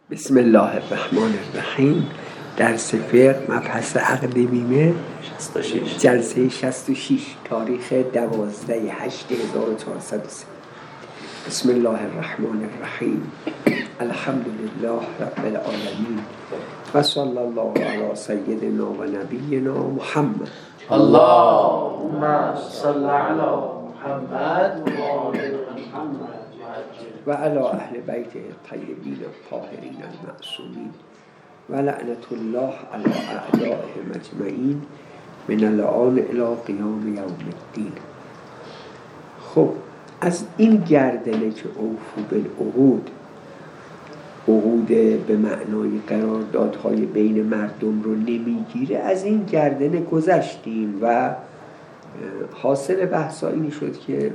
بسم الله الرحمن الرحیم. درس فقه مبحث عقد بیمه 66 جلسه 66 تاریخ 12/8/1403. بسم الله الرحمن الرحیم. الحمد لله رب العالمین و صلی الله علی سیدنا و نبینا محمد. اللهم صل علی محمد و آل محمد و علی اهل بیت الطیبین الطاهرین المعصومین و لعنت الله علی اعدائهم اجمعین من الآن الی قیام یوم الدین. خب از این گردنه که اوفوا بالعقود، عقود به معنای قراردادهای بین مردم رو نمیگیره، از این گردنه گذشتیم و حاصل بحثا این شد که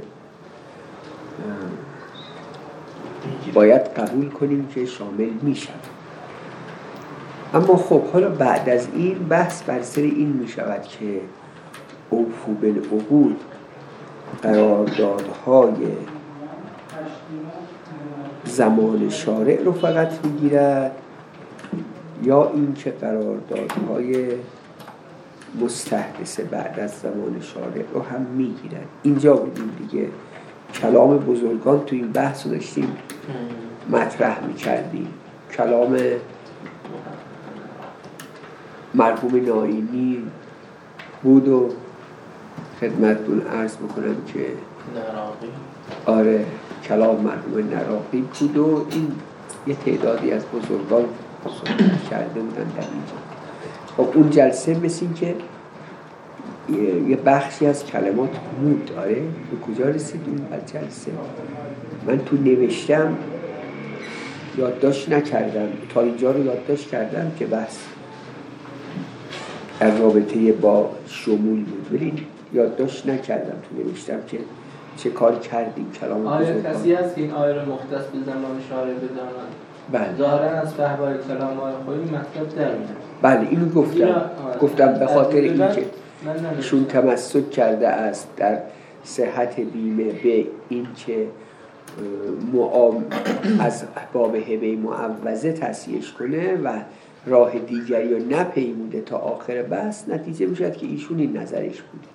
باید قبول کنیم که شامل میشه. اما خب حالا بعد از این بحث بر سر این میشود که اوفوا بالعقود قراردادهای زمان شارع رو فقط میگیرد یا این که قراردادهای مستحدث بعد از زمان شارع رو هم میگیرد. اینجا بودیم دیگه، کلام بزرگان تو این بحث رو داشتیم مطرح میکردیم. کلام مرحوم ناینی بود و خدمتتون عرض بکنم که نراقی، آره کلام مرحوم نراقی بود و این یه تعدادی از بزرگان صحبت کرده بودن در اینجا. خب اون جلسه مثل این که یه بخشی از کلمات بود. آره به کجا رسیدیم از جلسه؟ من تو نوشتم یادداشت نکردم، تا اینجا رو یادداشت کردم که بس در رابطه با شمول بود، ولی یادداشت نکردم تو نوشتم که چه کار کردیم. کلام آیا کسی هست که این آیه رو مختص به زمان شارع بداند؟ بله ظاهرا از فهوای کلام آیه خودی مطلب در میاد. بله اینو گفتم به خاطر اینکه ایشون تمسک کرده است در صحت بیمه به این که از باب هبه معوضه تصحیحش کنه و راه دیگری رو نپیموده تا آخر بحث، نتیجه میشد که ایشون این نظرش بود.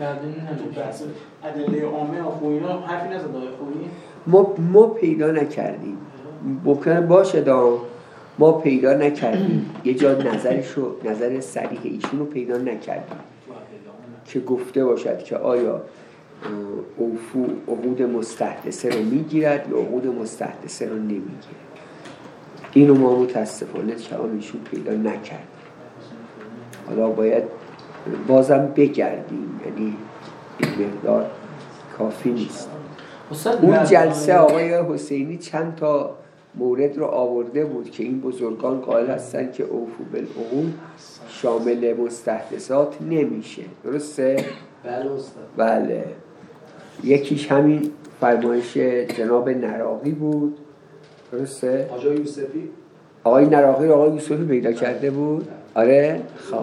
ادله عامه آخوینا حرفی نزد آقای خویی؟ ما پیدا نکردیم، ممکنه باشه ما پیدا نکردیم یه جا نظر صریح ایشون رو پیدا نکردیم که گفته باشد که آیا اوفو عقود مستحدثه رو میگیرد یا عقود مستحدثه رو نمیگیرد. اینو ما متاسفانه کلام ایشون پیدا نکرد. حالا باید بازم بگردیم، یعنی این مقدار کافی نیست. اون جلسه آقای حسینی چند تا مورد رو آورده بود که این بزرگان قائل هستن که اوفوا بالعقود شامل مستحدثات نمیشه. درسته؟ بله استاد. بله. یکیش همین فرمایش جناب نراقی بود. درسته؟ آقای یوسفی؟ آقای نراقی رو آقای یوسفی پیدا کرده بود. آره؟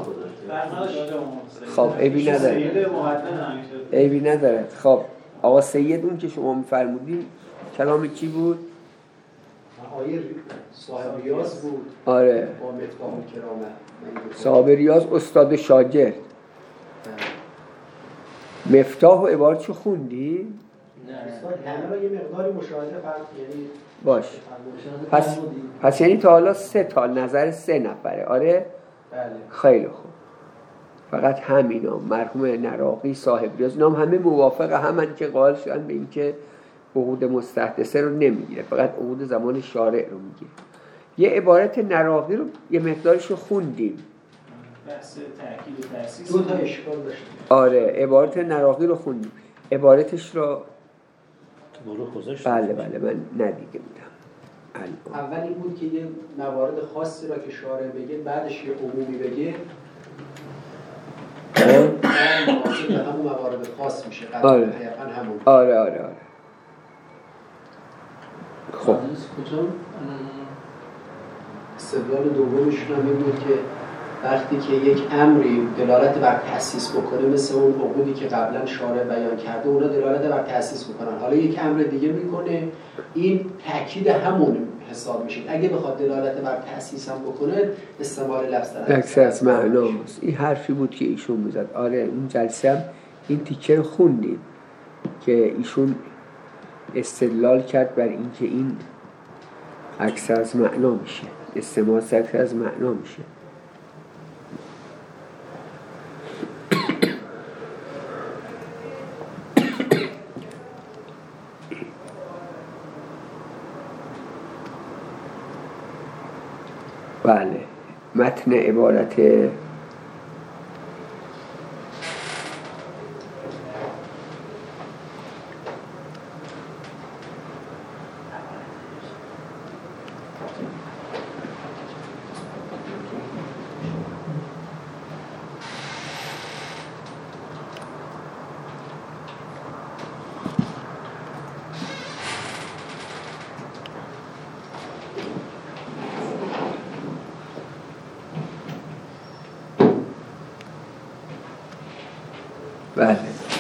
خب عیبی نداره. خب آقا سید اون که شما میفرمودین کلام کی بود؟ آقای صاحب ریاض بود. آره با مفتاح الکرامه. صاحب ریاض استاد شاگرد. مفتاح و عبارتشو خوندی؟ نه همه یه مقداری مشاهده فرق یعنی باش. پس یعنی تا حالا 3 تا نظر 3 نفره. آره؟ بله. خیلی خوب. فقط همینا مرحوم نراقی صاحب ریاض اینا هم همه موافق همن که قائل شدن به این که عقود مستحدثه رو نمیگیره، فقط عقود زمان شارع رو میگیره. یه عبارت نراقی رو یه مقدارش رو خوندیم. بحث تأکید و تأسیس 2 تا اشکال داشت. آره عبارت نراقی رو خوندیم. عبارتش رو بله من ندیده بودم. اول این بود که یه موارد خاصی را که شارع بگه بعدش یه عمومی بگه همون موارد خاص میشه. آره. همون. آره. خب استدلال دومشون هم این بود که وقتی که یک امری دلالت بر تأسیس بکنه، مثل اون عقودی که قبلا شارع بیان کرده، اونا دلالت بر تأسیس میکنن. حالا یک امر دیگه میکنه، این تأکید حساب میشید. اگه بخواد دلالت بر تأسیس هم بکنه استعمال لفظ عکس از معناست. این حرفی بود که ایشون میزد. آره اون جلسه هم این تیکه رو خوندیم که ایشون استدلال کرد بر اینکه این عکس از معنا میشه، استعمال عکس از معنا میشه. بله متن عبارت بله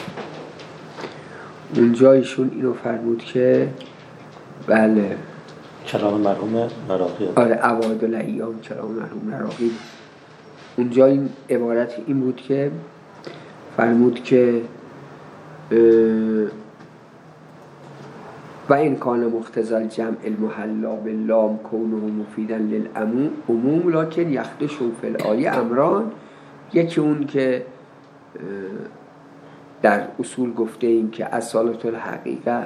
اونجا ایشون اینو فرمود که بله کلام مرحوم مراغی. آره عواد الایام کلام مرحوم مراغی. اونجا این عبارت این بود که فرمود که و این کان مقتضی الجمع المحلا باللام کونه مفیدا للعموم لکن یخدش فی الآیه امران. یکی اون که در اصول گفته ایم که اصالت الحقیقه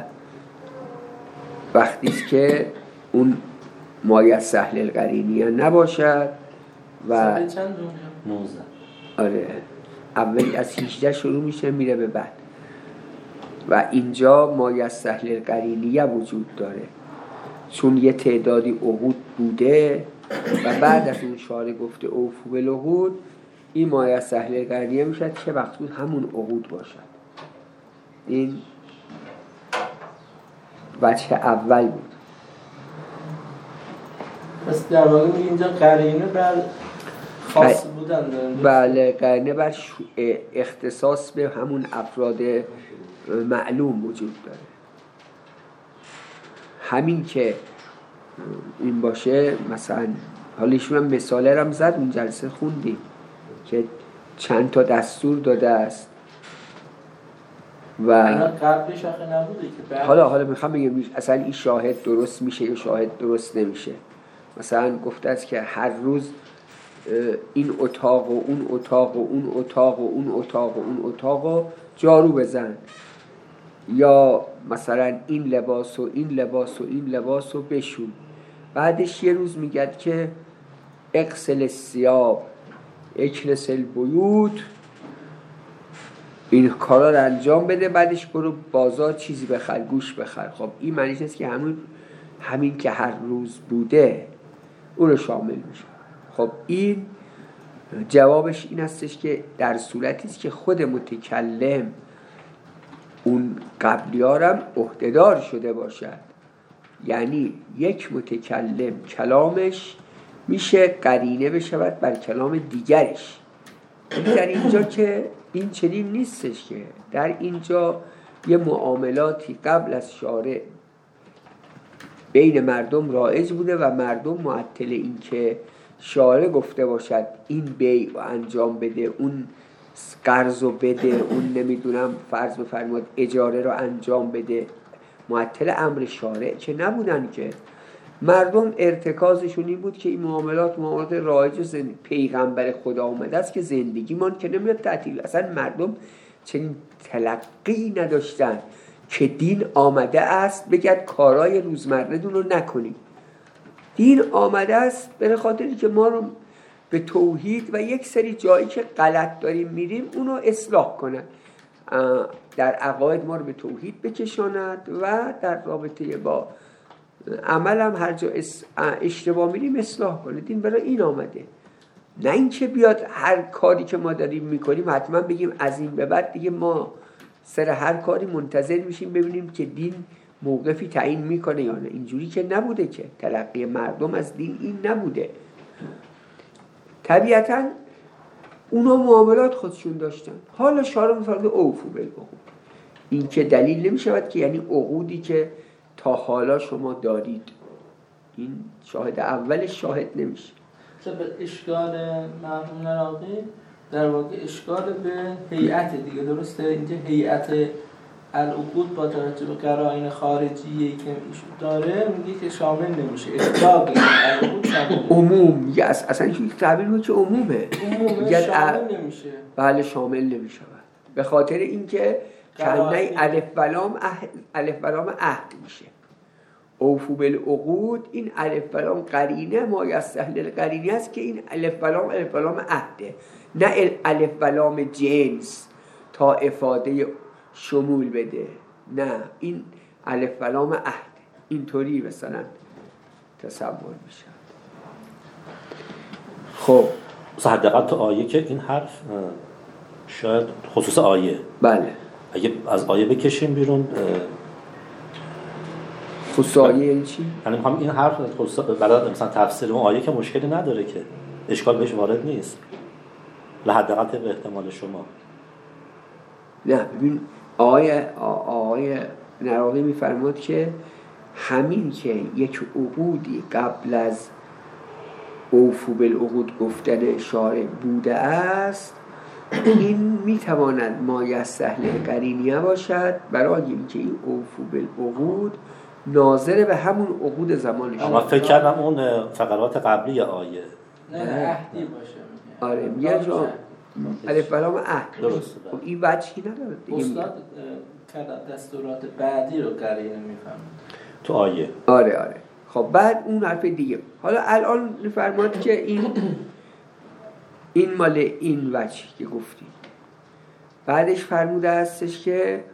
وقتی است که اون مایه سهل القرینیه نباشد و 19 آره اولی از 18 شروع میشه میره به بعد و اینجا مایه سهل القرینیه وجود داره چون یه تعدادی عقود بوده و بعد از اون شارع گفته اوفو بالعقود این مایه سهل القرینیه میشه که وقتی همون عقود باشد. این وجه اول بود. پس در واقع اینجا قرینه بر خاص بودن دارن. بله قرینه بر اختصاص به همون افراد معلوم وجود داره. همین که این باشه مثلا حالا ایشون هم مثاله رم زد اون جلسه خوندیم که چند تا دستور داده است و قبلش آخه نبوده که حالا میخوام بگم اصلا این شاهد درست میشه یا شاهد درست نمیشه. مثلا گفته است که هر روز این اتاق و اون اتاق و اون اتاق و اون اتاق و اون اتاق و جارو بزن یا مثلا این لباس و این لباس و این لباس و بشون. بعدش یه روز میگد که اغسل الثیاب اکنس البیوت این کارا رو انجام بده بعدش برو بازار چیزی بخر گوش بخر. خب این معنیش است که همین که هر روز بوده اون رو شامل میشه. خب این جوابش این هستش که در صورتی است که خود متکلم اون قبلیارم عهده‌دار شده باشد، یعنی یک متکلم کلامش میشه قرینه بشود بر کلام دیگرش. در اینجا که این چنین نیستش که در اینجا یه معاملاتی قبل از شارع بین مردم رایج بوده و مردم معطل این که شارع گفته باشد این بیع انجام بده اون قرض رو بده اون نمیدونم فرض بفرماد اجاره رو انجام بده معطل امر شارع که نبودن که مردم ارتکازشون این بود که این معاملات رایج پیغمبر خدا آمده است که زندگی من که نمیاد تعطیل. اصلا مردم چنین تلقی نداشتن که دین آمده است بگید کارهای روزمره دون رو نکنیم. دین آمده است به خاطری که ما رو به توحید و یک سری جایی که غلط داریم میریم اونو اصلاح کنند، در عقاید ما رو به توحید بکشاند و در رابطه با عمل هم هر جا اشتباه میریم اصلاح کنه. دین برای این آمده، نه اینکه بیاد هر کاری که ما داریم میکنیم حتما بگیم از این به بعد دیگه ما سر هر کاری منتظر میشیم ببینیم که دین موقفی تعیین میکنه یا نه. اینجوری که نبوده، که تلقی مردم از دین این نبوده. طبیعتاً اونا معاملات خودشون داشتن. حالا شارع می‌فرماید اوفو بالعقود. این که دلیل نمی‌شود که یعنی عقودی که تا حالا شما دارید این شاهد اولش شاهد نمیشه. به اشکال مرحوم نراقی در واقع اشکال به هیئت دیگه، درسته؟ اینجا هیئت العقود با توجه به قرائن خارجی که ایشون داره میگه که شامل نمیشه، اطلاق العقود شامل عموم میگه، اصلا این تعبیر رو که عمومه شامل نمیشه. بله شامل نمیشه به خاطر اینکه کنه الف و لام عهد میشه. اوفو بالعقود، این الف و لام قرینه ما یستحلل قرینه است که این الف و لام عهده، نه الف و لام جنس تا افاده شمول بده، نه این الف و لام عهده. اینطوری مثلا تصور میشه. خب حداقل تو آیه که این حرف شاید خصوص آیه، بله اگه از آیه بکشیم بیرون خصوص آیه یعنی چی؟ یعنی میخوام این حرف برای مثلا تفسیر اون آیه که مشکلی نداره، که اشکال بهش وارد نیست، حداقل طبق احتمال شما. نه ببین آقای نراقی میفرماد که همین که یک عقودی قبل از اوفو بالعقود گفتن شارع بوده است، این میتواند ما یستحلل قرینیه باشد، برای اینکه این اوفو بالعقود ناظر به همون عقود زمانش. اما فکر کردم اون فقرات قبلی آیه نه عهدی باشه. آره میگه جا الف و لام عهد. درسته. خب این وجهی نداره دیگه. استاد دستورات بعدی رو قرینه میفهمه تو آیه. آره خب بعد اون حرف دیگه. حالا الان فرماد که این مال این وجه که گفتی. بعدش فرموده هستش که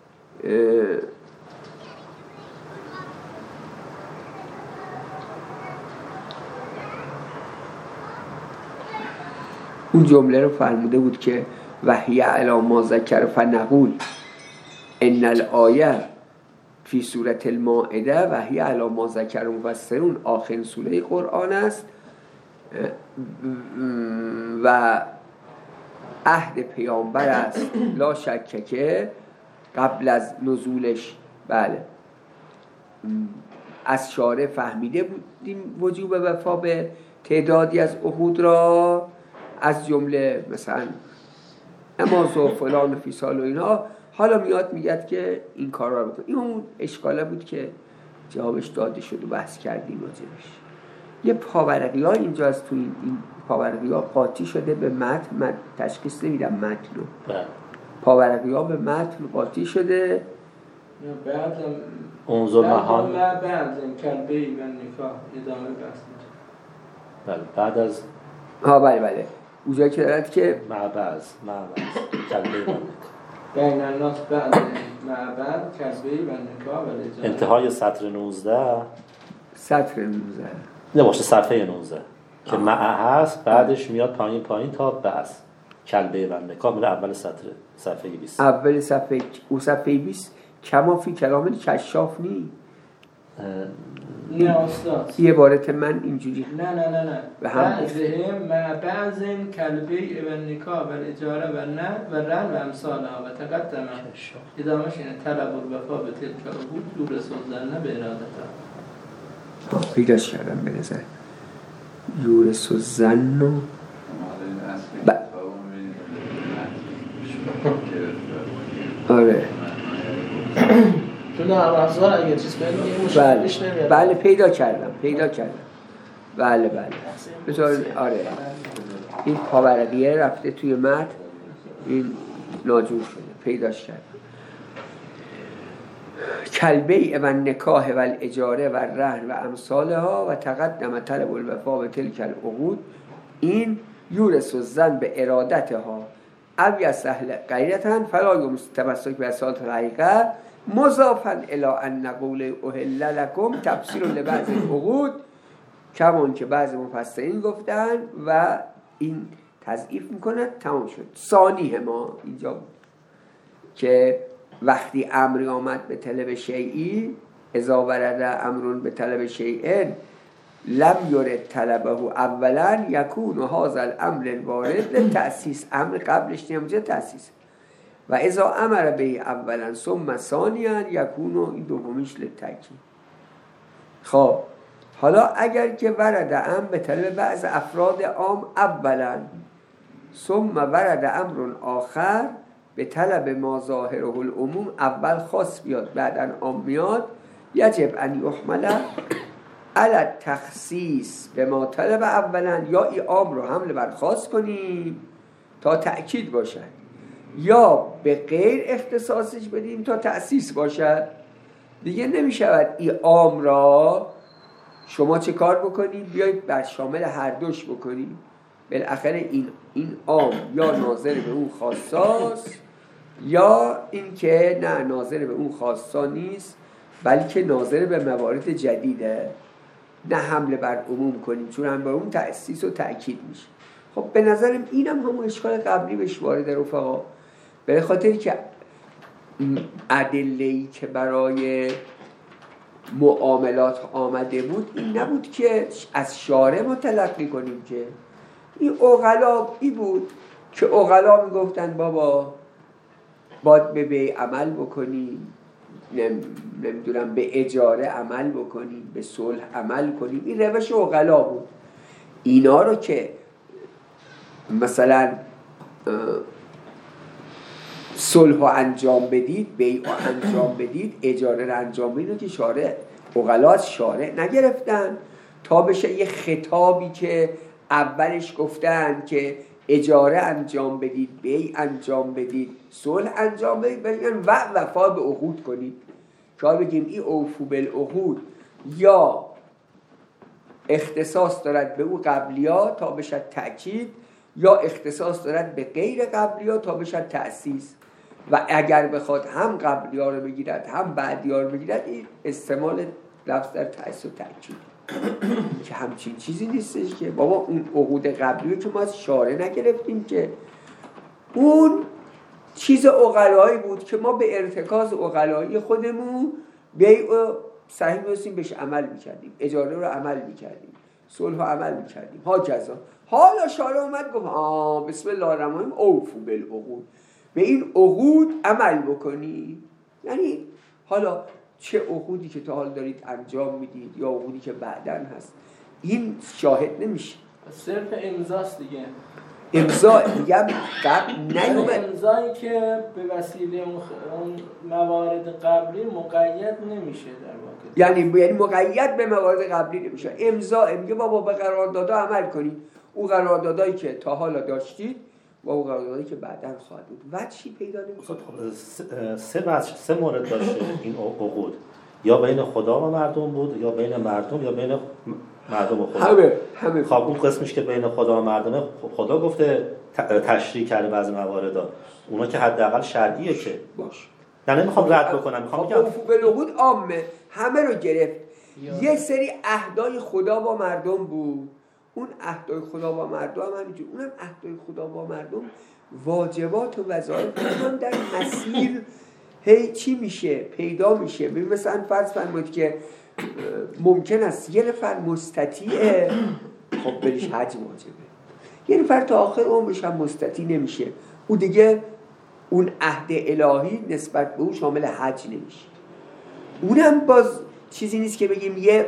اون جمله رو فرموده بود که وحی علی ما ذکر فنقول ان الآیه فی سوره المائده وحی علی ما ذکر مفسرون آخرین سوره قرآن است و عهد پیامبر است، لا شک که قبل از نزولش بله از شارع فهمیده بودیم وجوب وفا به تعدادی از عهود را، از جمله مثلا نماز و فلان و فیصال و اینا. حالا میاد میگه که این کار را بکن. این اون اشکاله بود که جوابش داده شد و بحث کردیم راجبش. یه پاورقی ها اینجاست، تو این پاورقی ها قاطی شده به متن، تشخیص نمیدم متن رو. پاورقی ها به متن قاطی شده. بعد انظر مهان بعد این کلبه و نکاح ادامه بحث. بله بعد از بله اونجا که دارد که معبز کلبه بین الناس بعد معبد کلبه و نکاح و اجاره. انتهای سطر 19 نباشه صفحه 19 که مع هست، بعدش میاد پایین تا بس کلبه و نکاح میره اول صفحه 20. اول صفحه او صفحه 20 کما فی کلام کشاف نی. نه استاد یه عبارت من اینجوری نه بعضهم مع بعض کلبه و نکاح و اجاره و رن و امثالها و تقدم ادامهش اینه طلب الوفا به تلک العقود یورث الظن به ارادتها. پیداش کردم به نظر یورث الظن آره تو نه افزار اگه چیز بگیم بله پیدا کردم بله بذار آره این پاورقیه رفته توی متن، این ناجور شده، پیداش کردم. کلبه و نکاح و الاجاره و رهن و امثالها و تقدم طلب الوفا به تلک العقود، این یورث الظن به ارادتها او یستحلل قرینه فلا یمسک به اصالت الحقیقه مضافا الی ان قول احل لکم تفسیر لبعض العقود، کمان که بعض مفسرین گفتن و این تضعیف میکنه. تمام شد. ثانی ما اینجا بود که وقتی امری آمد به طلب شیئی، اذا ورد امرون به طلب شیئن لم یرد طلبه اولا یکون هذا الامر الوارد للتأسیس، امر قبلش نمیشه تأسیس، و اذا امر به اولا ثم ثانیا یکون این دومیش للتأکید. خب حالا اگر که ورد امر به طلب بعض افراد عام اولا ثم ورد امر آخر به طلب ما ظاهره العموم، اول خاص بیاد بعداً عام میاد، یجب ان یحمل علی التخصیص به ما طلب اولا، یا این عام رو حمل بر خاص کنیم تا تأکید باشد، یا به غیر اختصاصش بدیم تا تأسیس باشد. دیگه نمیشود این عام را شما چه کار بکنید بیایید بر شامل هر دوش بکنید. بالاخره این عام یا ناظر به اون خاصاست، یا این که نه ناظر به اون خاصا نیست بلکه ناظر به موارد جدیده، نه حمله بر عموم کنیم چون هم بر اون تأسیس و تأکید میشه. خب به نظرم اینم همون اشکال قبلی بهش وارد رفقا، به خاطری که ادله‌ای که برای معاملات آمده بود این نبود که از شارع ما تلقی کنیم، که این عقلا ای بود که عقلا میگفتن بابا باید به بیع عمل بکنیم، نمیدونم به اجاره عمل بکنیم، به صلح عمل کنیم. این روش عقلا بود. اینا رو که مثلا صلح رو انجام بدید، بیع رو انجام بدید، اجاره رو انجام بدید، که شارع عقلا از شارع نگرفتن تا بشه یه خطابی که اولش گفتن که اجاره انجام بدید، بیع انجام بدید، صلح انجام بدید، بگن وفا به عقود کنید. شما بگیم این اوفو بالعقود یا اختصاص دارد به او قبلیا تا بشه تأکید، یا اختصاص دارد به غیر قبلیا تا بشه تأسیس. و اگر بخواد هم قبلیا رو بگیرد هم بعدیا رو بگیرد، این استعمال لفظ در تأسیس و تأکید که همچین چیزی نیستش که بابا اون عقود قبلی که ما از شارع نگرفتیم، که اون چیز عقلایی بود که ما به ارتکاز عقلایی خودمون بیع و صحیح می‌رسیم بهش عمل می‌کردیم، اجاره رو عمل می‌کردیم، صلح رو عمل می‌کردیم ها جزا. حالا شارع اومد گفت بسم الله الرحمن الرحیم اوفو بالعقود، به این عقود عمل بکنی. یعنی حالا چه عقودی که تا حال دارید انجام میدید یا عقودی که بعداً هست، این شاهد نمیشه، صرف امضاست دیگه. امضا میگم قبل نیومد، امضایی که به وسیله اون موارد قبلی مقید نمیشه در واقع، یعنی مقید به موارد قبلی نمیشه. امضا میگه بابا به قراردادها عمل کنید، اون قراردادایی که تا حالا داشتید و اون قراردادایی که بعداً خواهد بود. و چی پیدا نمی‌کنه؟ سه مورد داشته این عقود، یا بین خدا و مردم بود، یا بین مردم، یا بین مردم و خدا. همه خب اون قسمش که بین خدا و مردمه، خدا گفته تشریح کرده بعضی مواردا، اونا که حداقل شرعیه که باش. نه نمیخوام رد بکنم، میخوام بگم افق العقود عامه، همه رو گرفت. یه سری عهدای خدا با مردم بود، اون عهدای خدا با مردم هم همینجور، اونم عهدای خدا با مردم واجبات و وظایف هم در مسیر هی چی میشه پیدا میشه. ببین مثلا فرض فرمایید که ممکن است یه نفر مستطیعه، خب بریش حج واجبه، یه نفر تا آخر عمرش هم مستطیع نمیشه، او دیگه اون عهد الهی نسبت به او شامل حج نمیشه. اونم باز چیزی نیست که بگیم یه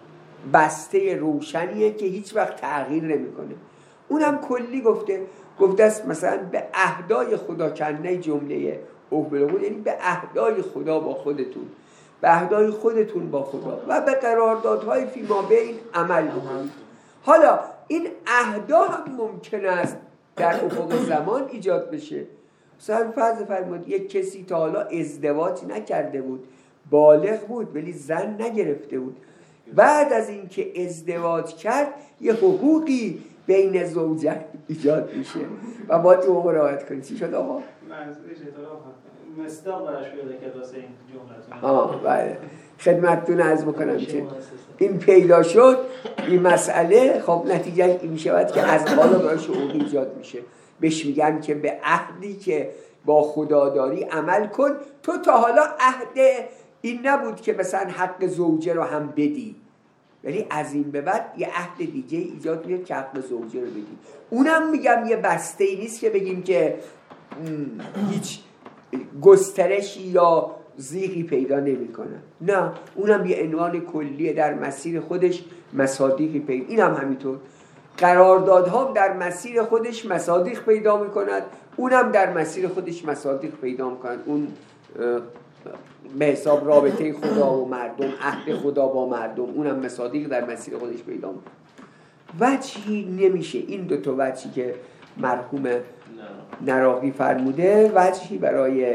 بسته روشنیه که هیچ وقت تغییر نمیکنه. اونم کلی گفته است مثلا به عهدای خدا کنه جمله اوف بالعقود، یعنی به عهدای خدا با خودتون، به عهدای خودتون با خدا و به قراردادهای فی ما بین عمل بکنید. حالا این عهدا هم ممکن است در افق زمان ایجاد بشه. مثلا فرض فرمایید یک کسی تا حالا ازدواج نکرده بود، بالغ بود ولی زن نگرفته بود، بعد از اینکه ازدواج کرد یه حقوقی بین زوجین ایجاد میشه و باید حقوق رعایت کنید. چی شد آقا؟ منظورش اطلاع مصداق براش پیدا کرد واسه این جملتون. بله خدمتتون عرض میکنم که این پیدا شد این مسئله. خب نتیجه این میشود که از بالا براش حقوق ایجاد میشه، بهش میگن که به عهدی که با خدا داری عمل کن. تو تا حالا عهد این نبود که مثلا حق زوجه رو هم بدی، ولی از این به بعد یه عهد دیگه ایجاد میاد که حق زوجه رو بدی. اونم میگم یه بسته ای نیست که بگیم که هیچ گسترشی یا زیغی پیدا نمیکنن. نه، اونم یه عنوان کلیه، در مسیر خودش مصادیقی پیدا. اینم همینطور، قراردادها در مسیر خودش مصادیق پیدا میکند، اونم در مسیر خودش مصادیق پیدا میکند. اون به حساب رابطه خدا و مردم، عهد خدا با مردم، اونم مصادیق در مسیر خودش پیدا میکند. وجهی نمیشه این دوتا وجهی که مرحوم نراقی فرموده، وجهی برای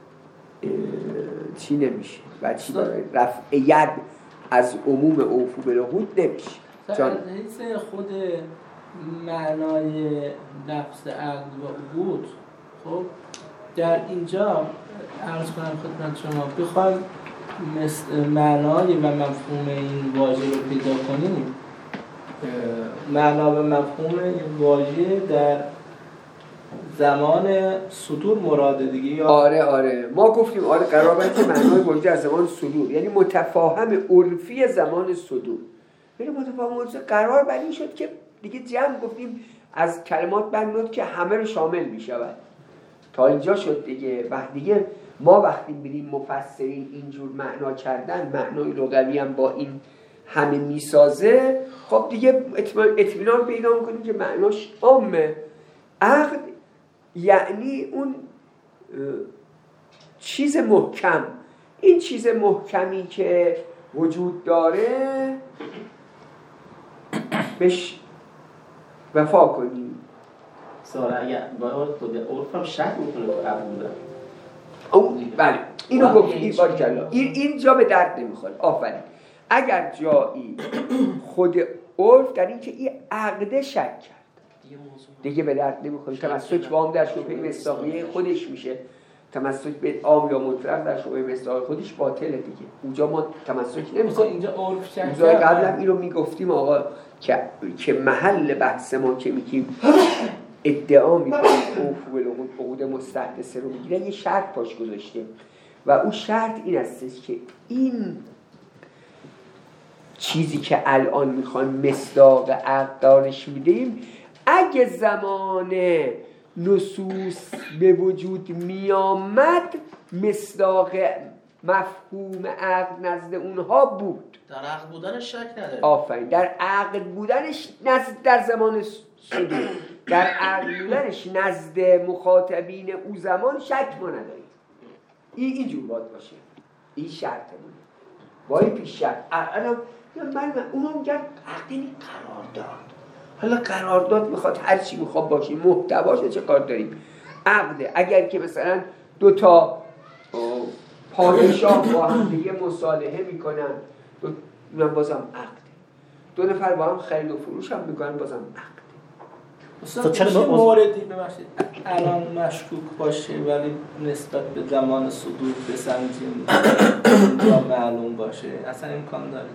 چی نمیشه، وجهی برای رفع ید از عموم اوفو بالعقود نمیشه. چون خود معنای لفظ عقد و عقود، خب در اینجا عرض کنم خدمت شما، بخوایم معنای و مفهوم این واژه رو پیدا کنیم، معنا و مفهوم این واژه در زمان صدور مراده دیگه، یا آره ما گفتیم آره قرار باید که معنای واژه از زمان صدور، یعنی متفاهم عرفی زمان صدور. یعنی متفاهم عرفی قرار بر این شد که دیگه جمع گفتیم از کلمات بنود که همه رو شامل می شود. تا اینجا شد دیگه. دیگه ما وقتی بریم مفسرین اینجور معنا کردن، معنای لغوی هم با این همه میسازه، خب دیگه اطمینان پیدا میکنیم که معناش عامه. عقد یعنی اون چیز محکم، این چیز محکمی که وجود داره بهش وفا کنیم. سوال اگر با خود عرف هم شک میکنه که قبول بله اینو گفتیم باریکلا، این جا به درد نمیخوره. آفرین. اگر جایی خود عرف در این که این عقده شک کرد دیگه به درد نمیخوره. تمسک با هم در شبهه مصداقیه خودش میشه، تمسک به عام یا مطلق در شبهه مصداقیه خودش باطله دیگه. اونجا ما تمسک نمیکنیم. اینجا عرف شک روزای قبلا این رو میگفتیم آقا که محل بحث ما که میگیم ادعا میکنیم اوفو بالعقود، عقود مستحدثه رو میگیرن، یه شرط پاش گذاشته و اون شرط این هستش که این چیزی که الان میخوایم مصداق عقد دارش میدیم، اگه زمان نصوص به وجود میامد مصداق مفهوم عقد نزد اونها بود. در عقد بودنش شک نداره. آفرین. در عقد بودنش نزد در زمان صدور، در عقد بودنش نزد مخاطبین او زمان شک ما نداریم. اینجور باید باشه. این شرطمونه. وای پیش شرط. الان من اونو میگم عقد یعنی قرارداد. حالا قرارداد میخواد هر چی میخواد باشه، محتواش چه کار داریم. عقده. اگر که مثلا دو تا پادشاه با هم دیگه مصالحه میکنن، اونم بازم عقده. دو نفر با هم خرید و فروش هم میکنن، بازم عقده. اصلا چه موردی ببخشید الان مشکوک باشه ولی نسبت به زمان صدور بسنجیم یا معلوم باشه، اصلا امکان داره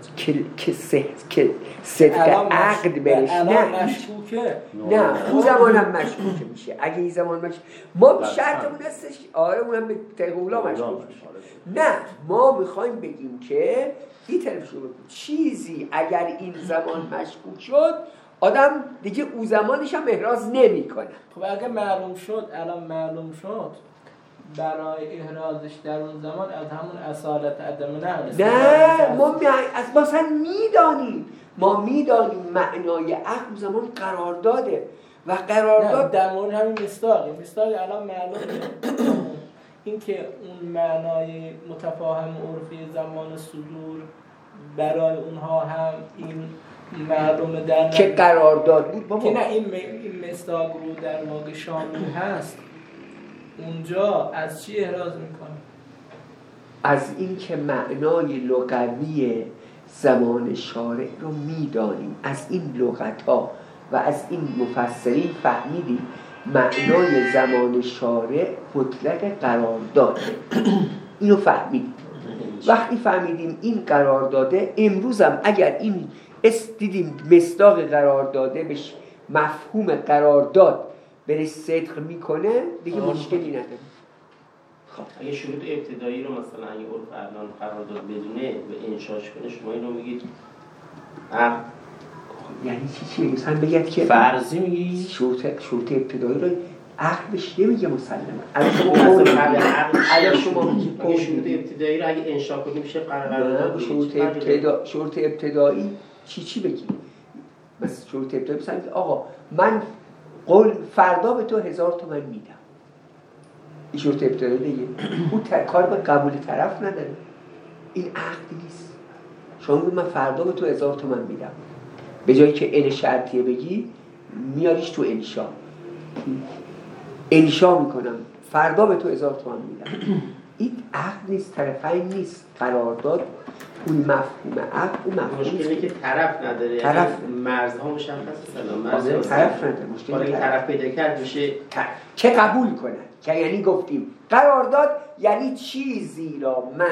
که صدق عقد برش نه مشکوکه، نه اون زمان هم مشکوکه میشه. اگه این زمان مشکوک ما شرطمون هستش آره اونم به تقولا مشکوک میشه. نه ما میخوایم بگیم که این طرف شروع بکنیم چیزی اگر این زمان مشکوک شد آدم دیگه او زمانش هم احراز نمی کنه. خب اگه معلوم شد، الان معلوم شد برای احرازش در اون زمان از همون اصالت عدم نقل. نه ما اصلا میدانیم، ما میدانیم معنای عقد زمان قرارداده و قرارداد در مورد همین مصداق الان معلومه این که اون معنای متفاهم عرفی زمان صدور برای اونها هم این معلومه در که قرارداد بود بابا. که نه این مصداق رو در واقع شامل هست. اونجا از چی احراز میکنه؟ از این که معنای لغوی زمان شارع رو میدانیم، از این لغت‌ها و از این مفسرین فهمیدیم معنای زمان شارع مطلق قرارداده. اینو فهمیدیم. وقتی فهمیدیم این قرارداده، امروز هم اگر این دیدیم مصداق قرارداده بهش مفهوم قرارداد برش صدق میکنه دیگه مشکلی نداره. خب اگه شروط ابتدایی رو مثلا اگه عرف الان قرارداد بدونه و انشاش کنه، شما اینو میگید یعنی چی مثلا بگید که فرضی میگی شروط ابتدایی رو عقلش نمیگه مسلمه. الان شما اگه شروط ابتدایی رو اگه انشا کنیم میشه قرارداد. شروط ابتدایی چی بگیم؟ مثلا شروط ابتدایی بسید آقا من قول فردا به تو 1000 تومان میدم. این شروط ابتدایی دیگه. اون کار به قبول طرف نداره. این عقد نیست. شما میگید من فردا به تو 1000 تومان میدم. به جایی که ال شرطیه بگی میاریش تو انشا. انشا میکنم فردا به تو 1000 تومان میدم. این عقد نیست، طرفین نیست. قرارداد اون مفهوم عقد اون مفهومی مشکلی که طرف نداره، طرف مرزها مشخصه. سلام طرف نداره. مشکلی که طرف پیدا کرد میشه که قبول کنه. که یعنی گفتیم قرارداد یعنی چیزی را من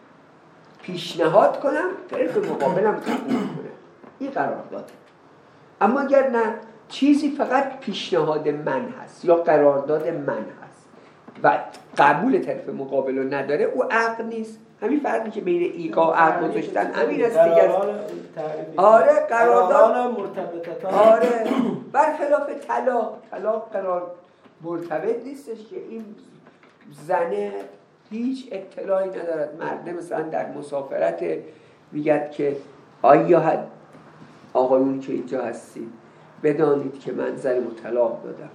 پیشنهاد کنم طرف مقابلم قبول کنه. این قرارداد. اما اگر نه چیزی فقط پیشنهاد من هست یا قرارداد من هست و قبول طرف مقابل رو نداره، او عقد نیست. همین فرقی که بین ایقاع و عقد گذاشتن همین است دیگه. آره قرارداد مرتبطه. آره برخلاف طلاق قرار مرتبط نیستش که این زنه هیچ اطلاعی ندارد. مرد مثلا در مسافرت میگد که آیا آقایون که اینجا هستید بدانید که من زنم طلاق دادم.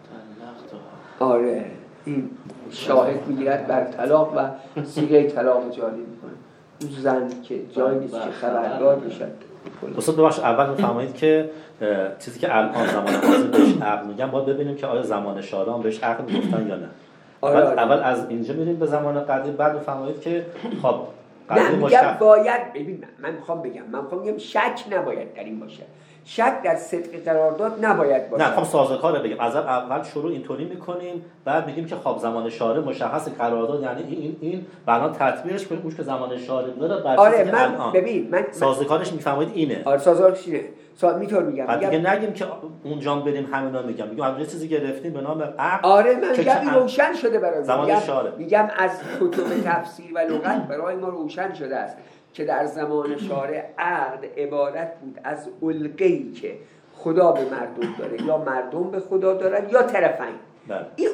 آره این شاهد میگیرد بر طلاق و صیغه طلاق جاری میکنه. اون زن که جایی نیست که خبردار بشد. استاد ببخش اول بفرمایید که چیزی که الان زمان حاضر بهش عقد میگن باید ببینیم که آیا زمان شاران بهش عقد گفتن یا نه. آره. اول از اینجا میریم به زمان قدیم، بعد بفرمایید که خب قدیم میگم باید ببین من میخوام بگم شک نباید در این باشه. شک در صدق قرارداد نباید باشه. نه خب سازوکار بگیم از اول شروع اینطوری میکنیم، بعد میگیم که خب زمان شارع مشخص قرارداد یعنی این بعدا تطبیقش کنیم اون که زمان شارع داره بر آره من ببین من سازوکارش میفهمید اینه. آره سازوکارش اینه. میطور میگم نگیم که اونجا بریم همینا میگم یه چیزی گرفتیم به نام عقد. آره من میگم روشن شده برای زمان شارع. میگم از کتب تفسیر و لغت برای ما روشن شده است که در زمان شارع عقد عبارت بود از علقه‌ای که خدا به مردم داره یا مردم به خدا دارن یا طرفین. این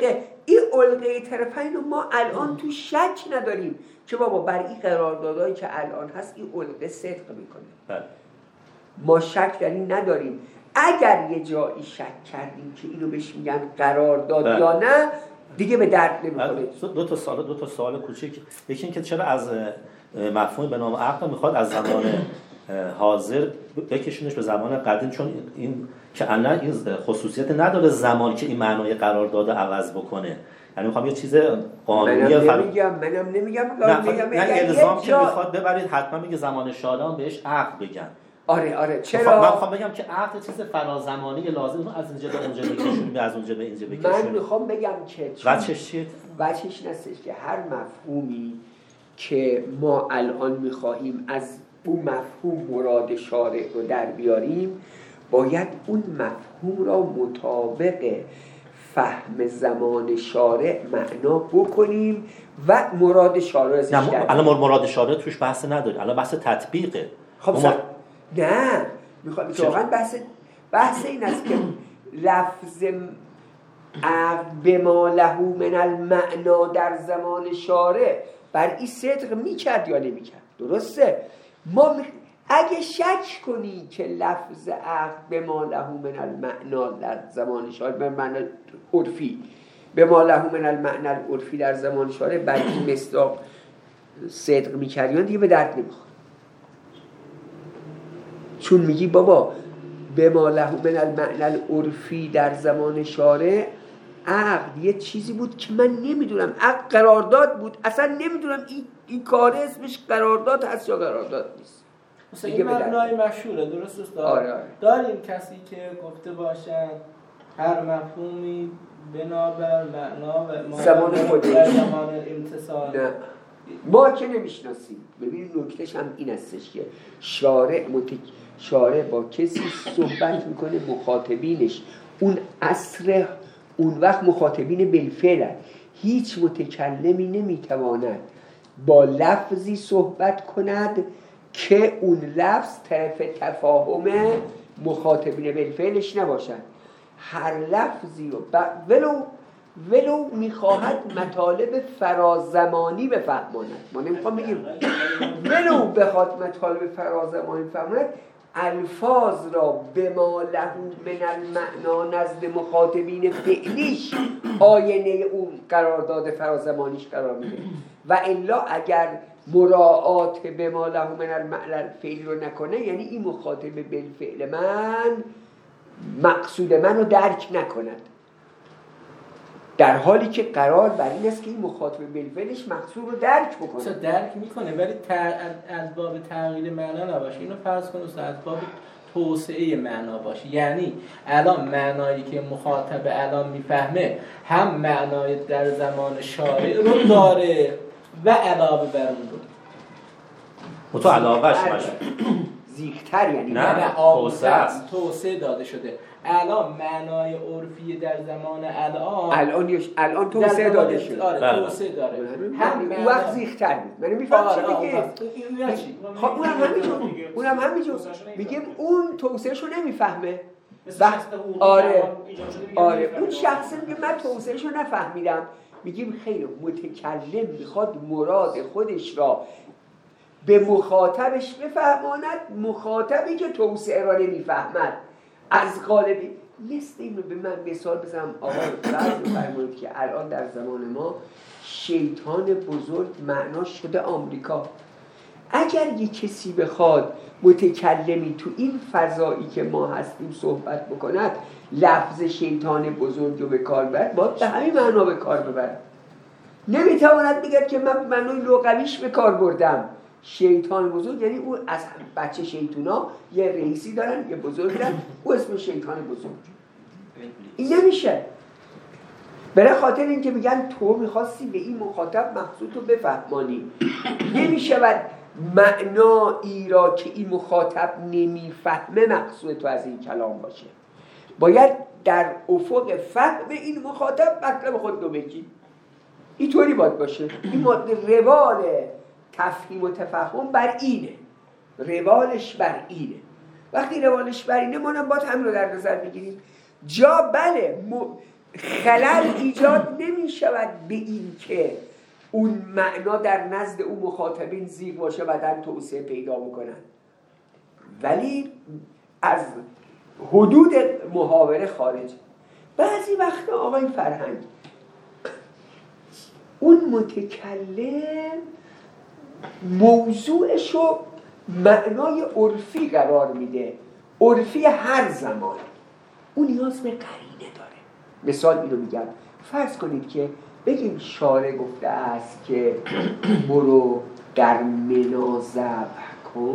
علقه طرفین رو ما الان تو شک نداریم که بابا بر این قراردادایی که الان هست این علقه صدق میکنه. ما شک در این نداریم. اگر یه جایی شک کردیم که اینو بهش میگن قرارداد یا نه دیگه به درد نمیخوره. دو تا سوال کوچیک. یکی این که چرا از مفهوم به نام عقد میخواد از زمان حاضر بکشونش به زمان قدیم، چون این که الان این خصوصیت نداره زمان که این معنای قرارداد عوض بکنه. یعنی میخوام یه چیز قانونی منم نمیگم نه الزام که میخواد ببرید حتما میگه زمان شادان بهش عقد بگن. آره چرا؟ من میخوام بگم که عقد چیز فرازمانی لازم از اینجا به اونجا بکشونیم از اونجا به اینجا بکشونیم. من میخوام بگم که وجهش نستش که هر مفهومی که ما الان میخواهیم از اون مفهوم مراد شارع رو در بیاریم باید اون مفهوم را مطابق فهم زمان شارع معنا بکنیم و مراد شارع ازش در بیاریم. الان مراد شارع توش بحث نداره، الان بحث تطبیقه. خب نه میخوام واقعا بحث این است که لفظ عقد بما له من المعنا در زمان شارع بر این صدق میکرد یا نمیکرد. درسته؟ ما اگه شک کنی که لفظ عقد بما له من المعنا در زمان شارع به معنی عرفی بما له من المعنا العرفی در زمان شارع بر این مصداق صدق میکرد یا دیگه به درد نمیخواد. چون میگی بابا بما له من المعنا العرفی در زمان شارع عقد یه چیزی بود که من نمیدونم، عقد قرارداد بود، اصلا نمیدونم این کار اسمش قرارداد هست یا قرارداد نیست. مثلا این معنای مشهوره. درست است؟ آره. داریم کسی که گفته باشن هر مفهومی بنابر معنا و زمان خودش زمان امتصال. نه ما که نمیشناسیم. ببین نکتهش هم این استش که شارع با کسی صحبت میکنه مخاطبینش اون عصر اون وقت مخاطبین بالفعل هیچ متکلمی نمیتواند با لفظی صحبت کند که اون لفظ طرف تفاهم مخاطبین بالفعلش نباشد. هر لفظی رو ولو ولو میخواهد مطالب فرازمانی بفهماند. ما نمیخوام بگیم ولو بخواد مطالب فرازمانی بفهماند، الفاظ را به ما له من المعنا نزد مخاطبین فعلیش آینه اون قرارداد فرازمانیش قرار میده. و الا اگر مراعات به ما له من المعنا الفعلی رو نکنه، یعنی این مخاطب بالفعل من مقصود من رو درک نکند، در حالی که قرار بر این است که این مخاطب بالفعلش مقصود رو درک بکنه. درک میکنه ولی از باب تغییر معنا نباشه. اینو فرض کن از باب توسعه معنا باشه. یعنی الان معنایی که مخاطب الان میفهمه هم معنای در زمان شارع رو داره و علاوه بر اون رو تو علاوهش باشه زیغ‌تر، یعنی نه توسعه داده شده. الان معنای عرفی در زمان الان توسعه داده شده. آره توسعه داره. هم اون وقت زیغ‌تر بود. من میفهم چی میگه. خب اونم همینجور میگیم اون توسعهشو نمیفهمه. آره اون شخص میگه من توسعهشو نفهمیدم. میگیم خیلی متکلم میخواد مراد خودش را به مخاطبش بفهماند، مخاطبی که توسعه را نمیفهمد از قالبی مثل این رو به من مثال بزنم. آقا فرض بفرمایید که الان در زمان ما شیطان بزرگ معنا شده آمریکا. اگر یک کسی بخواد متکلمی تو این فضایی که ما هستیم صحبت بکند، لفظ شیطان بزرگ رو به کار ببرد، باید به همین معنا به کار ببرد. نمیتواند بگه که من معنای لغویش به کار بردم. شیطان بزرگ یعنی اون از بچه شیطونا یه رئیسی دارن، یه بزرگ دارن، او اسم شیطان بزرگ. این نمیشه. برای خاطر این که میگن تو میخواستی به این مخاطب مقصود رو بفهمانی، نمیشود معنایی را که این مخاطب نمیفهمه مقصود تو از این کلام باشه. باید در افق فهم این مخاطب مطلب خود رو بگی. اینطوری باید باشه. این روال تفهیم و تفهم بر اینه، روالش بر اینه. وقتی روالش بر اینه ما باید همین رو در نظر بگیریم. جا بله خلل ایجاد نمی شود به این که اون معنا در نزد اون مخاطبین زیغ باشه و در توسعه پیدا بکنن، ولی از حدود محاوره خارج. بعضی وقتا آقای فرهنگ اون متکلم موضوعشو معنای عرفی قرار میده، عرفی هر زمان. اون نیاز به قرینه داره. مثال اینو میگم، فرض کنید که بگیم شارع گفته است که برو در منا ذبح کن.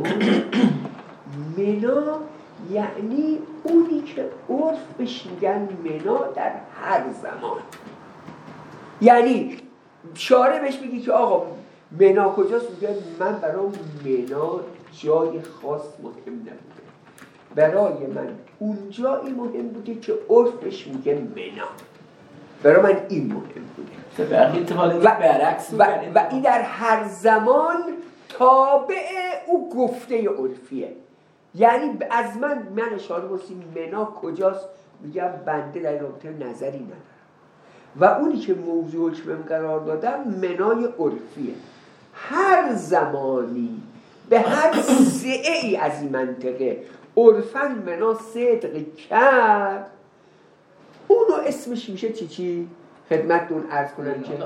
منا یعنی اونی که عرف بهش میگن منا در هر زمان. یعنی شارع بهش میگه که آقا منا کجاست؟ میگه من برای منا جای خاص مهم نبوده، برای من اون جایی مهم بوده که عرفش میگه منا، برای من این مهم بوده. و این در هر زمان تابع او گفته عرفیه. یعنی از من اشاره بسیم منا کجاست، میگم بنده در رابطه نظری ندارم و اونی که موضوع حکمم قرار دادم منای عرفیه. هر زمانی به هر سعی از این منطقه عرفاً منا صدق کرد، اونو اسمش میشه چی؟ خدمتتون عرض کنم که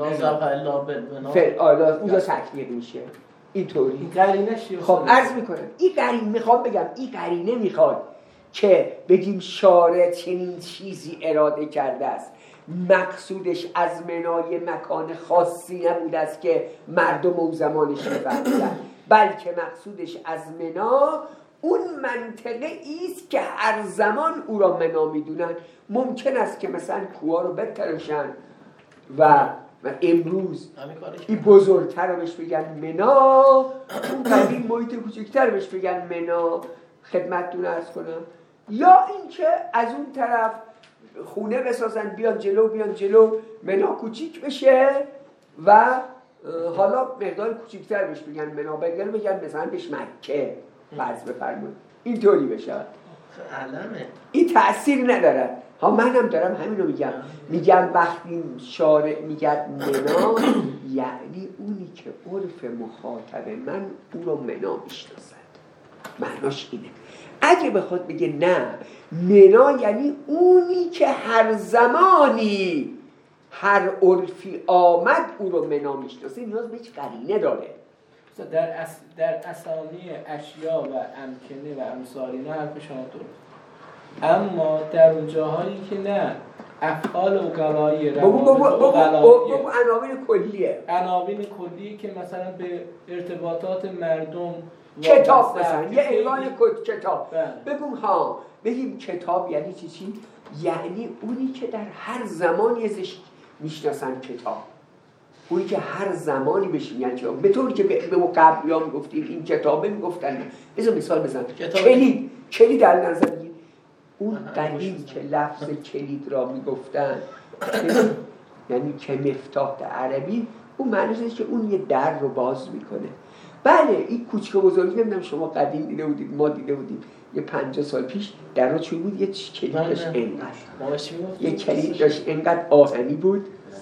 اونجا تکمیل میشه. اینطوری این قرینه چیه؟ خب عرض میکنم این قرینه میخوام بگم، این قرینه میخواد که بگیم شارع چنین چیزی اراده کرده است، مقصودش از منای مکان خاصی نبوده است که مردم اون زمانش میفهمیدن، بلکه مقصودش از منا اون منطقه ایست که هر زمان او را منا میدونن. ممکن است که مثلا کوها رو بتراشن و امروز این بزرگتر رو بهش بگن منا، اون قدیم محیط کوچکتر رو بهش بگن منا. خدمتتون عرض کنم. یا اینکه از اون طرف خونه بسازن بیان جلو منا کوچیک بشه و حالا مقدار کوچیکتر بهش بگن منا، بگن مثلا بهش مکه فرض بفرمایید، اینطوری بشه. علمه این تأثیر نداره. ها منم دارم همینو میگم وقتی شارع میگه منا یعنی اونی که عرف مخاطب من او رو منا میشناسد، معناش اینه. اگه بخواد بگه نه منا یعنی اونی که هر زمانی هر عرفی آمد او رو منا میشناسه، نیاز به هیچ قرینه داره. در اسامی اشیا و امکنه و امثال اینا حرف شما درست، اما در اون جاهایی که نه افعال اوغلایی بگو عناوین کلیه، عناوین کلی که مثلا به ارتباطات مردم کتاب مثلا یه عنوان کتاب بگم ها بگیم کتاب یعنی چی؟ یعنی اونی که در هر زمانی ازش میشناسن کتاب، اونی که هر زمانی بهش میگن کتاب، به طوری که به ما قبلی‌ها میگفتیم این کتابه میگفتن. بذار مثال بزنم، کلید در نظر بگیر، اون قدیم که لفظ کلید را میگفتن یعنی که مفتاح در عربی، اون معنیش که اون یه در رو باز میکنه. بله این کوچک و بزرگی نمیدونم شما قدیم دیده بودید، ما دیده بودیم یه 50 سال پیش در رو چون بود یه کلید داشت انقدر، یه کلید داشت انقدر آهنی بود.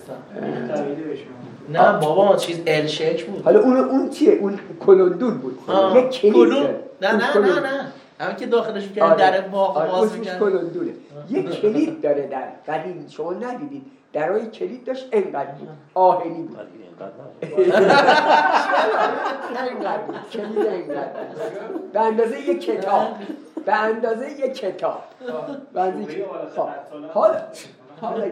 نه بابا چیز ال شیک بود. حالا اون چیه؟ اون کلندون بود. یه کلید نه همین که داخلش می‌کنه در باز می‌کنه کلندونه. یه کلید داره در قدیم شما ندیدید، درای کلید داشت انقدر بود، آهنی بود. کلید انقدر به اندازه یک کتاب، به اندازه یک کتاب. حالا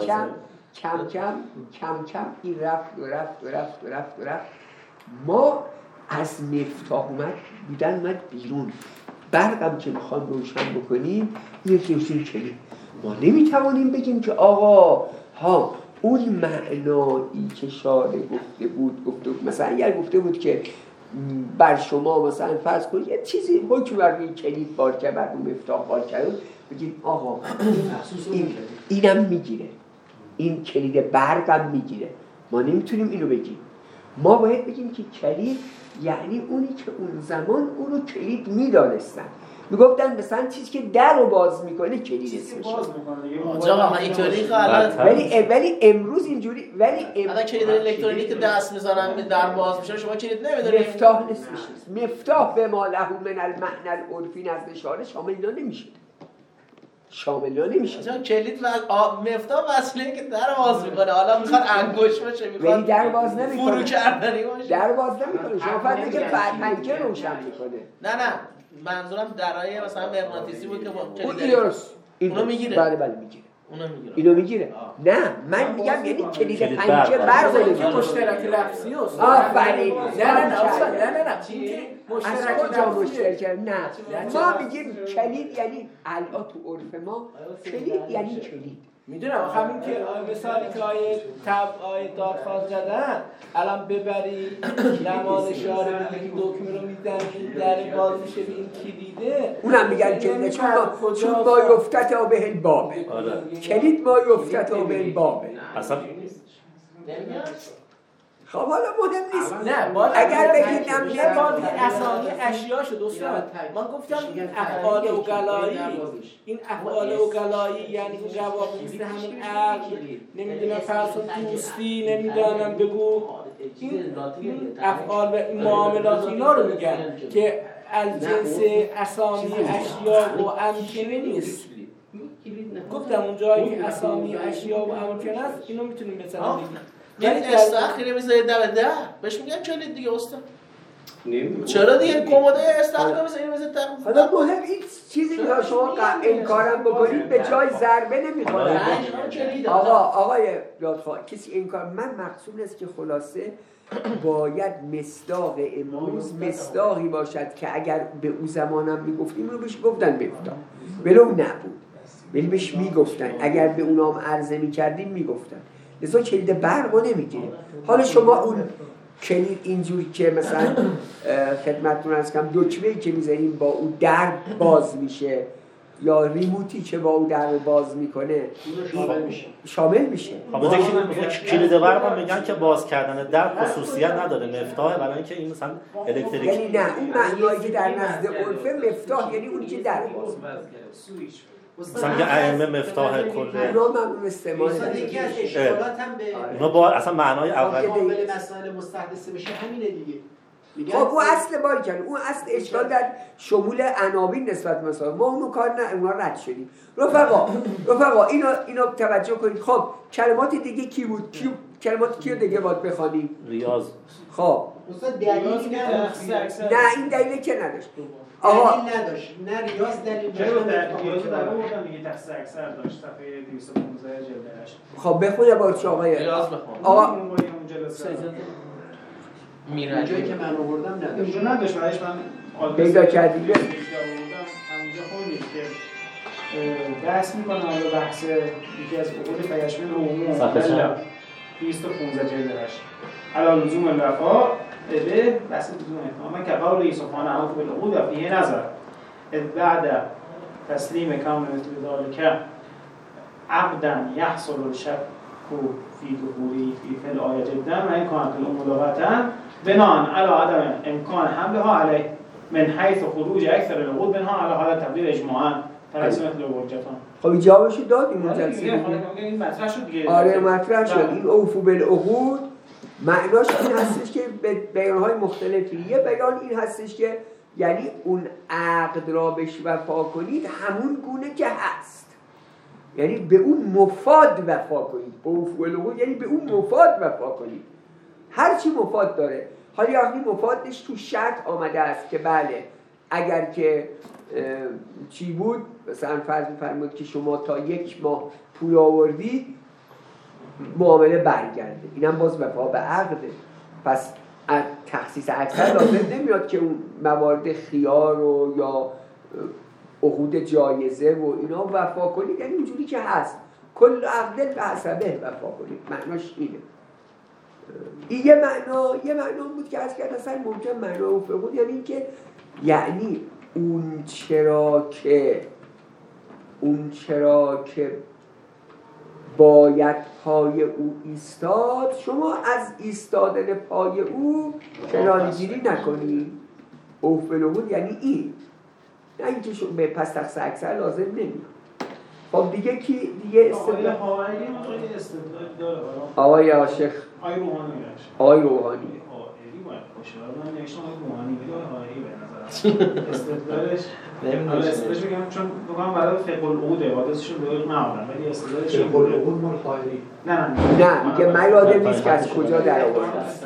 کم کم این رفت. ما از مفتاح اومد بیرون. برقم که میخوام روشن بکنیم یکی کلید. ما نمیتوانیم بگیم که آقا ها اون معنایی که شارع گفته بود مثلا اگر گفته بود که بر شما مثلا فرض کنید یه چیزی حکم بر روی کلید بار کرد، بر روی مفتاح بار کرد، بگیم آقا اینم میگیره، این کلید برقم میگیره. ما نمیتونیم اینو بگیم، ما باید بگیم که کلید یعنی اونی که اون زمان اون رو کلید میدانستن، میگفتن مثلا چیزی که در رو باز میکنه کلید اسمش. آقا اینطوری غلط، ولی امروز اینجوری، الان کلید الکترونیکی که دست میزنن به در باز میشه شما کلید نمیدونید. مفتاح نیست. مفتاح به ما له من المعنى العرفی نزد شارع شامل نمیشه. چون کلید مفتاح وصله که در باز میکنه، حالا میخواد انگوش باشه، میخواد در باز نمیکنه، فرو کردنی باشه، در باز نمیکنه. شما فقط که پنجره روشن میکنه. نه منظورم درای مثلا مغناطیسی بود که با کلید درست اونو میگیره. بله میگیره. اینو میگیره. نه من میگم یعنی کلید پنجره برق مشترک لفظی است. آفرین. نه از کجا مشترک؟ نه ما میگیم کلید یعنی الان تو عرف ما کلید یعنی کلید. میدونم همین که مثالی که آیه دادخواست زدن الان ببری نماز شارع بگی دکمه رو میزنی در باز میشه به این کلیده، اونم میگن کلیده چون ما یفتت به البابه. کلید ما یفتت به البابه. اصلا خب حالا مهم نیست. نه اگر بگیدم یه بار دیگه اسامی اشیاشو دوستان من گفتم افعال اوغلایی، این افعال اوغلایی یعنی روابط مثل همین عقل، نمیدونم فرسون دوستی، نمیدونم بگو این افعال و این معاملات اینا رو میگن که از جنس اسامی اشیا و امکنه نیست. گفتم اون جایی که اسامی اشیا و امکنه است اینو میتونیم مثلا بگیم. یعنی استخری میذاره ده بهش میگن کلید دیگه استاد. چرا دیگه کموده استخر میذاره حالا مهم این چیزی که شما انکارم بکنید به جای ضربه نمیخوره. آقای یادخواه کسی انکار، من مقصود است که خلاصه باید مصداق امروز مصداقی باشد که اگر به اون زمانم میگفتیم رو بهش گفتن مفتاح ولو نبود، ولی بهش میگفتن، اگر به اونام عرضه میکردیم میگفتن. لذا کلید برق رو نمیگیره. حالا شما اون کلید اینجوری که مثلا خدمتتون عرض کنم دکمه‌ای که میذاریم با اون در باز میشه یا ریموتی که با اون در باز میکنه شامل میشه. کلید برق هم میگن که باز کردن در خصوصیت نداره، مفتاح، برای اینکه این مثلا الکتریک یعنی نه اون معنایی که در نزد عرف مفتاح یعنی اونی که در باز مثلا میگه ائمه مفتاح کله. اونا من استعمال یکی از اشکالات هم به اونا با اصلا معنای اول قابل مسائل مستحدثه بشه همینه دیگه. خب اون اصل باری کنه، اون اصل اشکال در شمول عناوین نسبت مثلا ما اونو کار نه، اونا رد شدیم. رفقا اینو توجه کنید. خب کلمات دیگه کی بود؟ کلمات کیو دیگه باید بخوانیم؟ ریاض. خب استاد دلیلی نداشت. نه این دلیلی که نداشت. دلیل نداشت. نه ریاض دلیل چرا ریاض در آوردن دیگه تخصیص اکثر داشت صفحه 215 جلد 8. خب بخونه با چه آقای ریاض بخون. آقا اون جلسه میرن جایی که من آوردم نداشت. اونجا نداشت، بعدش من پیدا کردیم همونجا خوندید که بحث میکنه حالا بحث یکی از عقود پیشمن عموم صفحه 215 جلد 8 علی لزوم الوفا به بحث لزوم اتمام که قول سبحانه عوف بالعقود و فیه نظر اذ بعد تسلیم کامل مثل ذلك عقدا يحصل الشك في ظهوره في فعل آیه جدا و این کانت الملاغتا بناء على عدم امکان حملها علیه من حیث خروج اکثر العقود منها على حالت تبدیل اجماعا فرض مثل وجهتان. خب جوابشو دادیم اون جلسه دیگه این مطرح شد دیگه. آره مطرح شد. این اوفو بالعقود معناش این هستش که به بیانهای مختلفی، یه بیان این هستش که یعنی اون عقد را بهش وفا کنید همون گونه که هست، یعنی به اون مفاد وفا کنید. اوفو بالعقود یعنی به اون مفاد وفا کنید، هر چی مفاد داره. حالا یعنی مفادش تو شرط آمده است که بله اگر که چی بود مثلا فرض می‌فرمایید که شما تا 1 ماه پول آوردید معامله برگرده، اینم باز وفا به عقده. پس تخصیص اکثر لازم نمیاد که اون موارد خیار و یا عقود جایزه و اینا وفا کنید، یعنی اینجوری که هست کل عقد به حسبه وفا کنید. معناش اینه. این یه معنا بود که از که اصلا ممکن معنا و فقود یعنی این که یعنی اون چرا که باید پای او ایستاد شما از ایستادن پای او کناره‌گیری نکنی. اوفلوود یعنی این، نه اینکه به پس تخصیص اکثر لازم نمیاد. خب دیگه کی دیگه استدلال حاوری خیلی استدلال داره. آقای عاشق آقای روحانی من نوشتم روحانی حاوری به نظر استدلالش استدلالش میگم چون بگم برای فقه العقود حادثشون دقیق نبودن ولی استدلالش فقه العقود مال حاوری نه میگه من یادم نیست که از کجا در آورده است.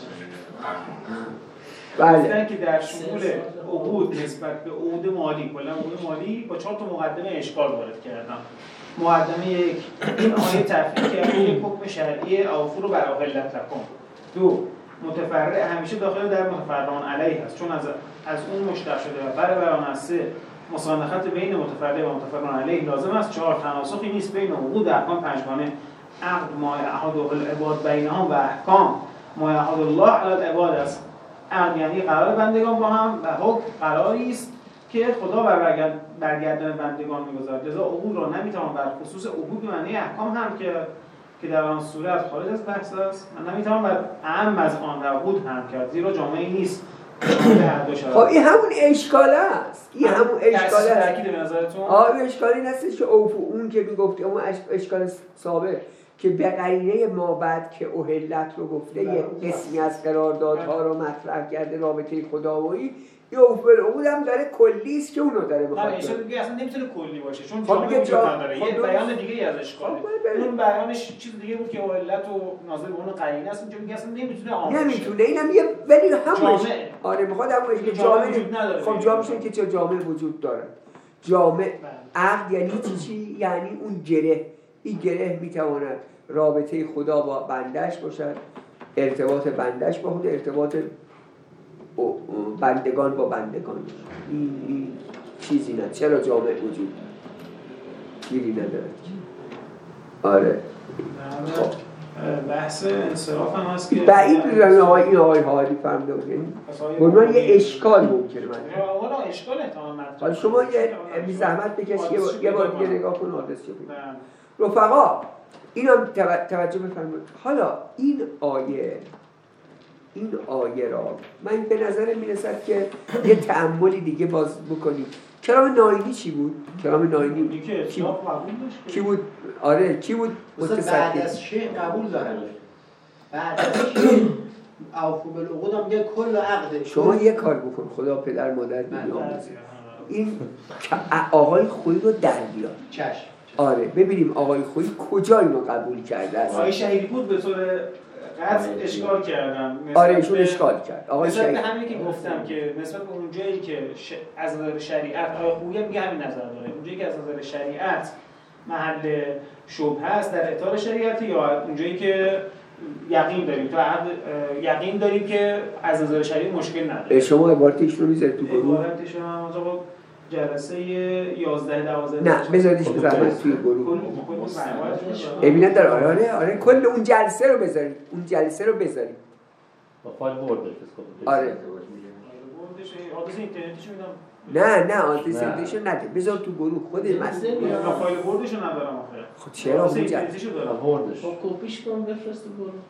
بله که در شمول عقود نسبت به عقود مالی کلا عقود مالی با 4 تا مقدمه اشکال وارد کردم. مقدمه 1 این آیه تفریق کرده یک حکم شرعی اوفو رو برای علت لکن. 2 متفرع همیشه داخل در متفرعان علیه هست چون از اون مشتق شده و برای بیان از 3 مسانخت بین متفرع و متفرعان علیه لازم است. 4 تناسخی نیست بین عقود و احکام پنجگانه عقد ما احد العباد بینهم و احکام ما احد الله علی العباد است. عقد یعنی قرار بندگان با هم و حکم قراری است که خدا برگردن بندگان می‌گذارد. لذا عقود را نمی‌توان بر خصوص عقود معنی احکام هم که در آن صورت خارج از بحث است من نمی‌توان بر اعم از آن عقود هم کرد زیرا جامعه نیست. خب این همون اشکال است. این همون اشکال است. تأکید به نظرتون؟ اشکالی نیست که اون که میگفت اون اشکال سابق که به قرینه ما بعد که اهلت رو گفته یه قسمی از قراردادها رو مطرح کرده رابطه خداویی یا اوفل عقود هم داره کلی است که اونو داره میخواد. نه دیگه اصلا نمیتونه کلی باشه چون جامعه وجود نداره. یه بیان دیگه از اشکاله. اون بیانش چیز دیگه بود که اهلت و ناظر به اون قرینه است. اینجا میگه اصلا نمیتونه عام باشه. نمیتونه. اینم یه ولی همش آره میخواد همونش که جامعه خب جامعه که چه جامعه وجود داره. جامعه عقد یعنی چی؟ یعنی اون گره. این گره میتواند رابطه خدا با بندش باشد، ارتباط بندش با خود، ارتباط بندگان با بندگان. این چیزی نه. چرا جامعه وجود گیری ندارد؟ آره بحث انصراف هم هست که بعید میدونم این آقای حالی فهمده بودیم بودن یه اشکال ممکنه من اولا اشکال احتمال مطرح حالا شما یه بی زحمت بکش یه بار دیگه نگاه کن حادث شد. رفقا اینو توجه بفرمایید. حالا این آیه این آیه را من به نظر میرسد که یه تأملی دیگه باز بکنیم. کلام ناینی چی بود؟ کلام ناینی کی بود؟ آره کی بود؟ بعد از شیء قبول دارن. بعد از شیء اوفوا بالعقود هم میگه کل عقد. شما یه کار بکن، خدا پدر مادر بیامرزه، این آقای خویی رو در بیار. چشم. آره ببینیم آقای خویی کجا اینو قبول کرده است. آقای شهیدی بود به طور قطع اشکال کردم. آره ایشون اشکال کرد. آقای شهیدی شهیدی همین که گفتم که نسبت به اون جایی که از نظر شریعت آقای خویی میگه همین نظر داره، اون جایی که از نظر شریعت محل شبهه است در اطار شریعتی یا اون جایی که یقین داریم تو یقین داریم که از نظر شریعت مشکل نداره. شما عبارتش رو میذارید تو گروه؟ عبارتش رو آقا جلسه 11 12 نه بذاریدش به زحمت توی گروه ببینن در آره کل اون جلسه رو بذارید، اون جلسه رو بذارید با فایل ورد آره آدرس اینترنتیش میدم. نه آدرس اینترنتیشو نده، بذار تو گروه خود مسئله. من فایل وردشو ندارم آخه. خب چرا اون اینترنتیشو دارم وردش. خب کپیش کن بفرست تو گروه.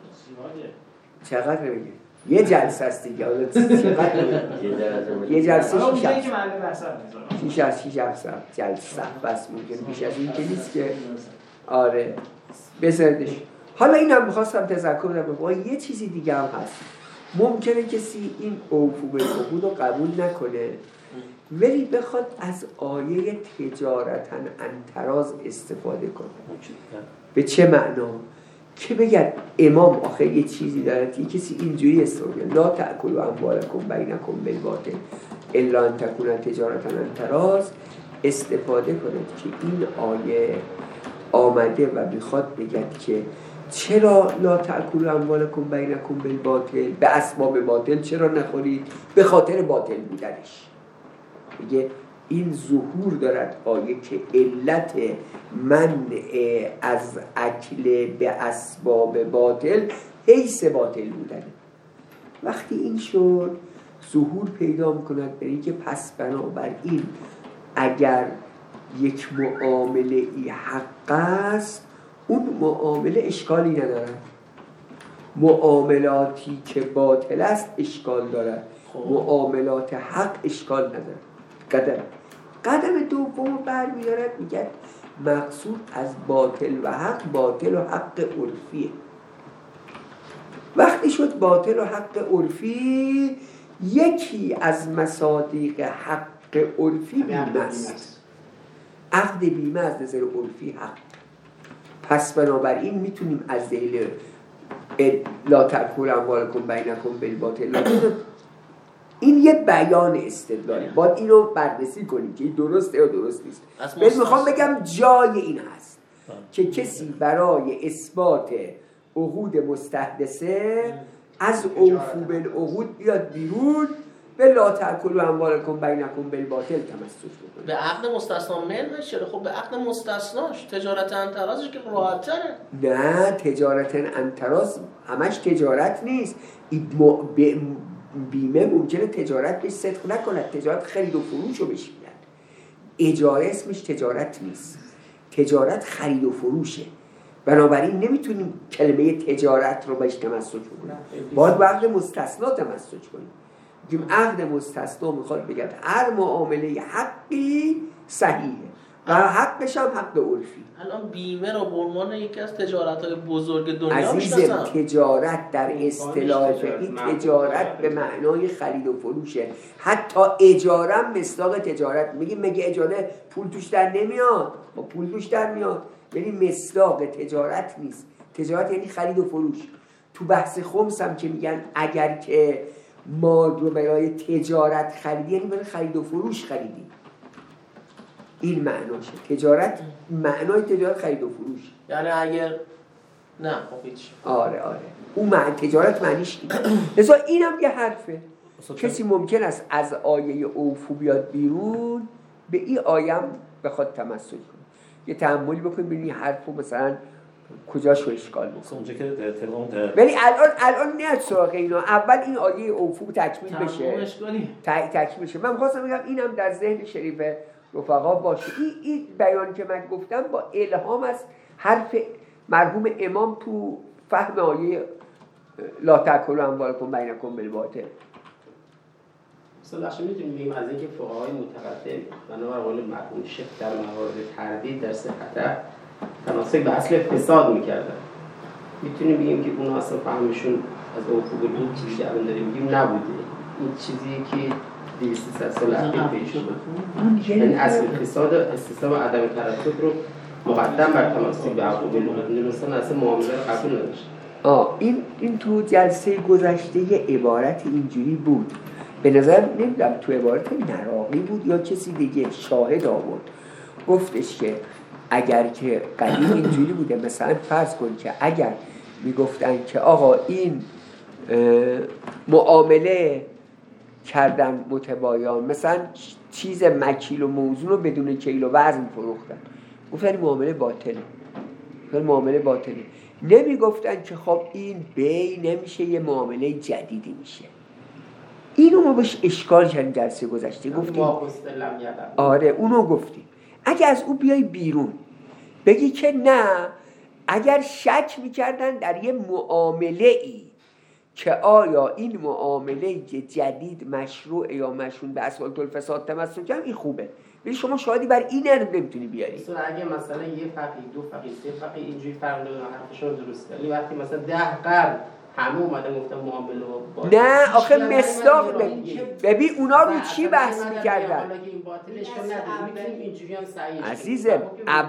چقدر میگه؟ یه جلسه است دیگه. حالا چقدر یه جلسه حالا اونجایی که محل بحث میذارم 6 جلسه بس ممکنه بیش از این که نیست که. آره بذاردش. حالا اینم می‌خواستم تذکر بدم یه چیزی دیگه هم هست. ممکنه کسی این اوفوا بالعقود رو قبول نکنه ولی بخواد از آیه تجارتاً انتراز استفاده کنه. به چه معنا؟ که بگن امام آخر یه چیزی داره، یه کسی اینجوری استفاده لا تأکلوا اموالکم بینکم بالباطل الا ان تکون تجارتاً انتراز استفاده کنه که این آیه آمده و میخواد بگد که چرا لا تأکلوا اموالکم بینکم بالباطل، به اسباب باطل چرا نخورید؟ به خاطر باطل بودنش. میگه این ظهور دارد آیه که علت منع از اکل به اسباب باطل حیث باطل بودنه. وقتی این شد ظهور پیدا میکند برای اینکه پس بنابراین اگر یک معامله ای حق است اون معامله اشکالی ندارد، معاملاتی که باطل است اشکال دارد، معاملات حق اشکال ندارد. قدم دوم برمی‌دارد میگه مقصود از باطل و حق باطل و حق عرفیه. وقتی شد باطل و حق عرفی یکی از مصادیق حق عرفی بیمه است. عقد بیمه از نظر عرفی حق. پس بنابراین میتونیم از دلیل لا تأکلوا اموالکم بینکم بالباطل این یه بیان استدلالی باید اینو بررسی کنیم که درسته یا درست نیست. من میخوام بگم جای این هست که کسی برای اثبات عقود مستحدثه از اوفوا بالعقود بیاد بیرون به لا تأکلوا اموالکم بینکم بالباطل تمسک بکنه. به عقد مستثنا من چرا؟ خب به عقد مستثناش تجارت انترازش که راحت تره. نه تجارت انتراز همش تجارت نیست. بیمه ممکنه تجارت بهش صدق نکند، تجارت خرید و فروش رو بهش میگن. اجاره اسمش تجارت نیست، تجارت خرید و فروشه. بنابراین نمیتونیم کلمه تجارت رو بهش تمسک کنیم، باید به عقد مستثنا تمسک کنیم. میگیم عقد مستثنا میخواد بگه هر معامله حقی صحیحه و حقش هم حق عرفی. الان بیمه رو به عنوان یکی از تجارت‌های بزرگ دنیا میشناسن. تجارت در اصطلاح فقهی تجارت به معنای خرید و فروشه. حتی اجاره هم مصداق تجارت. میگیم مگه اجاره پول توش در نمیاد؟ با پول توش در میاد، یعنی مصداق تجارت نیست. تجارت یعنی خرید و فروش. تو بحث خمس هم که میگن اگر که مال رو برای تجارت خریدی یعنی برای خرید و فروش خریدی. این معناشه. تجارت معنای تجارت خرید و فروش. یعنی اگر نه خب هیچ. آره اون معنی تجارت معنیش اینه. لذا اینم یه حرفه. کسی ممکن است از آیه اوفوا بیاد بیرون به این آیه هم بخواد تمسک کنه. یه تأملی بکنید ببینید حرفو مثلا کجاش رو اشکال میکنه. اونجا که ولی الان نه سراغ اینا. اول این آیه اوفوا تکمیل بشه. تکمیل بشه. من خواستم بگم اینم در ذهن شریف رفقا باشه. این بیان که من گفتم با الهام از حرف مرحوم امام تو فهم آیه لا تأکلوا اموالکم بینکم بالباطل. مثلا میتونیم بگیم از اینکه فقهای متقدم بنابر قول مرحوم شیخ در موارد تردید در صحت تمسک به اصل فساد میکردن، میتونیم بگیم که اون اصلا فهمشون از اوفو این چیزی که الان داریم میگیم نبوده، این چیزی که 200 سال اخیر پیش شد، یعنی اصل فساد استصحاب عدم تردد رو مقدم بر تمسک به حقوق العباد مثلا اصلا معامله قبول نداشت. این تو جلسه گذشته یه عبارت اینجوری بود، به نظر نمیدونم تو عبارت نراقی بود یا کسی دیگه شاهد آورد، گفتش که اگر که قدیم اینجوری بوده، مثلا فرض کن که اگر میگفتن که آقا این معامله کردن متبایان، مثلا چیز مکیل و موزون رو بدون کیل و وزن فروختن، گفتن معامله باطله. نمیگفتن که خب این بی نمیشه، یه معامله جدیدی میشه. اینو ما بهش اشکال کردیم جلسه گذشته، گفتیم آره اونو گفتیم. اگه از او بیای بیرون بگی که نه، اگر شک میکردن در یه معامله ای که آیا این معامله جدید مشروع یا مشروع به اصالت الفساد تمسک کنم، این خوبه، ولی شما شاهدی بر این نمیتونی بیاری. اگه مثلا یه فقیه، دو فقیه، سه فقیه اینجوری فرق نمیکنه، حرفشون درسته، ولی وقتی مثلا 10 قرن همه اومدن گفتن معامله با نه آخه مصداق ببین اونا رو چی بحث می‌کردن عزیزم.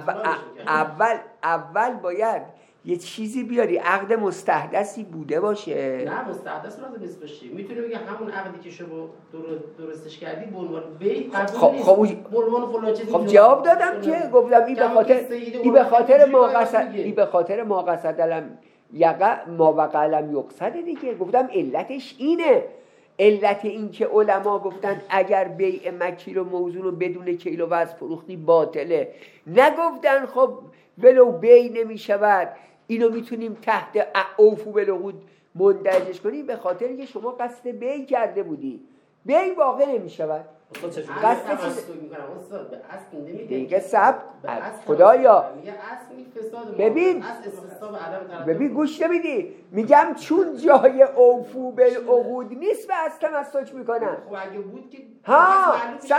اول باید یه چیزی بیاری، عقد مستحدثی بوده باشه. نه مستحدث لازم نیست باشه، میتونه بگه همون عقدی که شما درستش کردی به عنوان بی خب جواب دادم که گفتم این به خاطر ما قصد یقع ما وقع لم یقصد دیگه. گفتم علتش اینه، علت این که علما گفتن اگر بیع مکیل و موزون رو بدون کیل و وزن فروختی باطله، نگفتن خب ولو بیع نمی شود اینو میتونیم تحت اوفو بالعقود مندرجش کنیم، به خاطر اینکه شما قصد بیع کرده بودی، بیع واقع نمی شود. قصد دیگه سب خدایا ببین گوش نمیدی، میگم چون جای اوفو بالعقود نیست به از تمسک میکنن. ها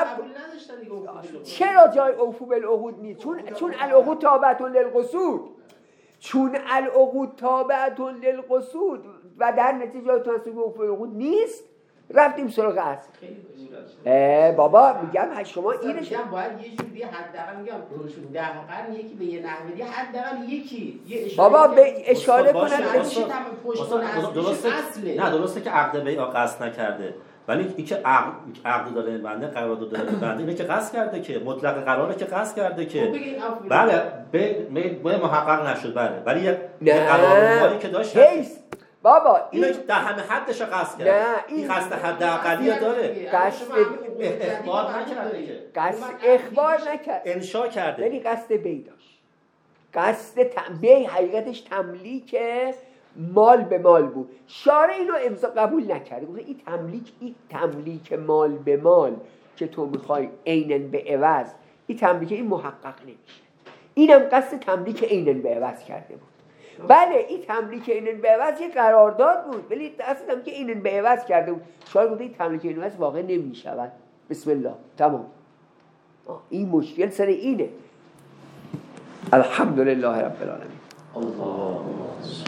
چرا جای اوفو بالعقود نیست؟ چون العقود تابعتون للقصود، چون العقود تابعتون للقصود و در نتیجه جای تمسک به اوفو بالعقود نیست، رفتیم سراغ اصل. بابا میگم شما اینش باید یه جوری حداقل میگم 10 قرن یکی به یه نحوه دیگه حداقل یکی بابا به اشاره کنن درسته. نه درسته که عقد بیع قصد نکرده، ولی این که عقد داره بنده قرارداد داره بنده اینه که قصد کرده، که مطلق قراره که قصد کرده که بله به محقق نشد، بله ولی یه قراردادی که داشت بابا اینو در همه حدش قصد کرده. نه این قصد حداقلی داره، قصد اخبار نکرده، که قصد اخبار نکرد، انشا کرده، ولی قصد بیع داشت. قصد بیع حقیقتش تملیک مال به مال بود. شارع اینو امضا قبول نکرده، گفت این تملیک مال به مال که تو میخوای عینن به عوض، این تملیک این محقق نمیشه. اینم قصد تملیک عینن به عوض کرده بود. بله این تملیک عینن به عوض یه قرارداد بود، ولی اصلا که عینن به عوض کرده بود. شاید گفته این تملیک عینن به عوض واقع نمیشود. بسم الله تمام. این مشکل سر اینه. الحمدلله رب العالمین. الله